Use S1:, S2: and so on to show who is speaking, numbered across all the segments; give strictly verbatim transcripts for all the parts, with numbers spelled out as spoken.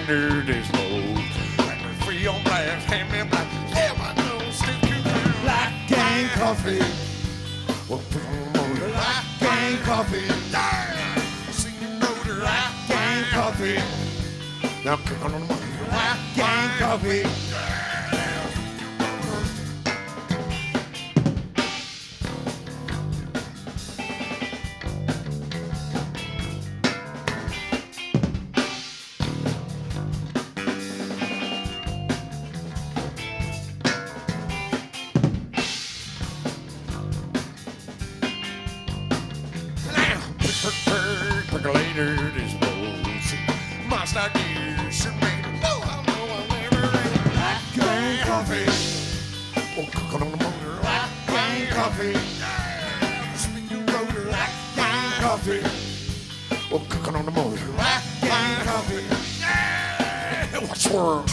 S1: under this load. Let me free on blast, hand me black. Yeah, my nose stick to the black gang coffee. Well, put on the motor, black gang coffee. Damn, see your motor, black gang coffee. Now click on the motor, black gang coffee. Percolator this rose. My stock gear should make it. No, I know I'll never read black gang coffee. Oh, cooking on the motor, black gang coffee. Spin your rotor, black gang coffee. Oh, cooking on the motor, black gang coffee. Yeah, what's the world?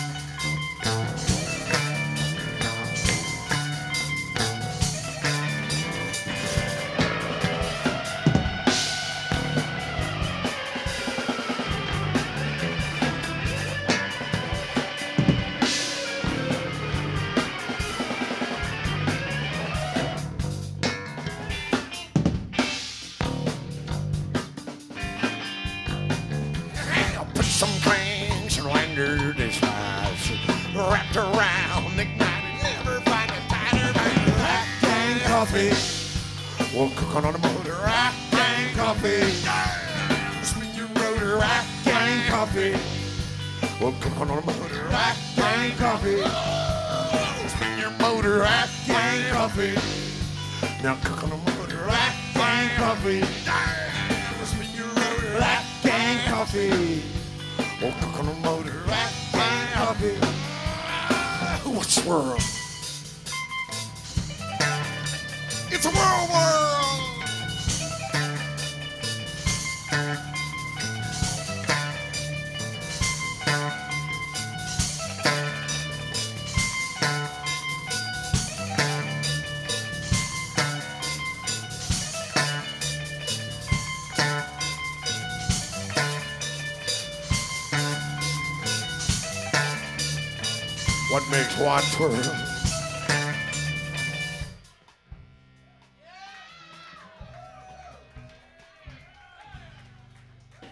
S1: Some cranks and winder this life wrapped around, ignited, never find a tighter than black gang coffee. Well, cooking on the motor, black gang coffee. Spin your rotor, black gang coffee. Well, cooking on the motor, black gang coffee. Spin your motor, black gang coffee. Now cook on the motor, black gang coffee. Spin your rotor, black gang coffee. Oh, cook on the motor, black gang coffee. What's the world? It's a world world. What makes one twirl?